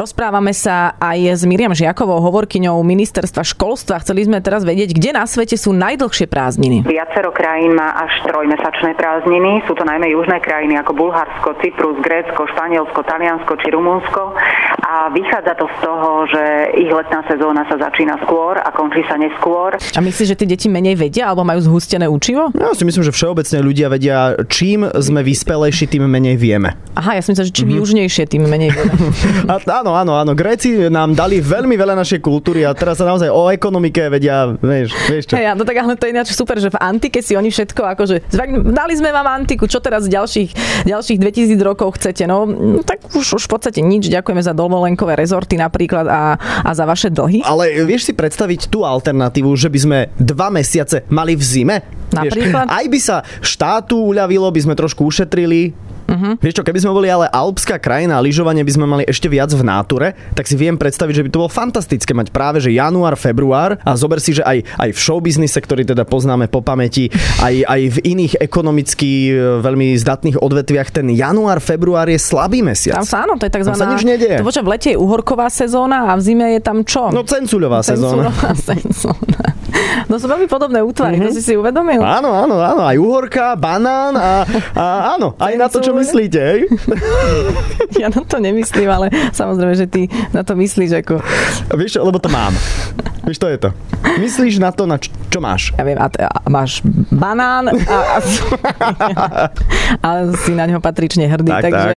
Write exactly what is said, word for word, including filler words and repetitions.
Rozprávame sa aj s Miriam Žiakovou, hovorkyňou ministerstva školstva. Chceli sme teraz vedieť, kde na svete sú najdlhšie prázdniny. Viacero krajín má až trojmesačné prázdniny. Sú to najmä južné krajiny ako Bulharsko, Cyprus, Grécko, Španielsko, Taliansko či Rumunsko. A vychádza to z toho, že ich letná sezóna sa začína skôr a končí sa neskôr. A myslíš, že tie deti menej vedia alebo majú zhustené učivo? Ja si myslím, že všeobecne ľudia vedia, čím sme vyspelejší, tým menej vieme. Aha, ja som myslela, že čím mm-hmm. južnejšie, tým menej vieme. A, áno, áno, áno. Gréci nám dali veľmi veľa našej kultúry a teraz sa naozaj o ekonomike vedia, vieš, vieš čo. Hej, no tak ale to je ináč super, že v antike si oni všetko akože, dali sme vám antiku, čo teraz ďalších, ďalších dvetisíc rokov chcete? No, tak už, už v podstate nič. Ďakujeme za dovolenkové rezorty napríklad a, a za vaše dlhy. Ale vieš si predstaviť tú alternatívu, že by sme dva mesiace mali v zime? Napríklad? Vieš, aj by sa štátu uľavilo, by sme trošku ušetrili. Uh-huh. Vieš čo, keby sme boli ale alpská krajina a lyžovanie by sme mali ešte viac v náture, tak si viem predstaviť, že by to bolo fantastické mať práve že január, február a zober si, že aj, aj v showbiznise, ktorý teda poznáme po pamäti, aj, aj v iných ekonomicky veľmi zdatných odvetviach, ten január, február je slabý mesiac. Tam sa áno, to je takzvaná... Tam sa nič nedieje. To poča, v lete je uhorková sezóna a v zime je tam čo? No cencuľová sezóna. Cencuľová sezóna. No sú veľmi podobné útvary, uh-huh. To si si uvedomil? Áno, áno, áno, aj uhorka, banán a, a áno, aj na to, čo myslíte, hej? Ja na to nemyslím, ale samozrejme, že ty na to myslíš ako... Vieš, lebo to mám. Vieš, to je to. Myslíš na to, na čo, čo máš? Ja viem, a, t- a máš banán a, a, a si na ňo patrične hrdý, tak, takže... tak.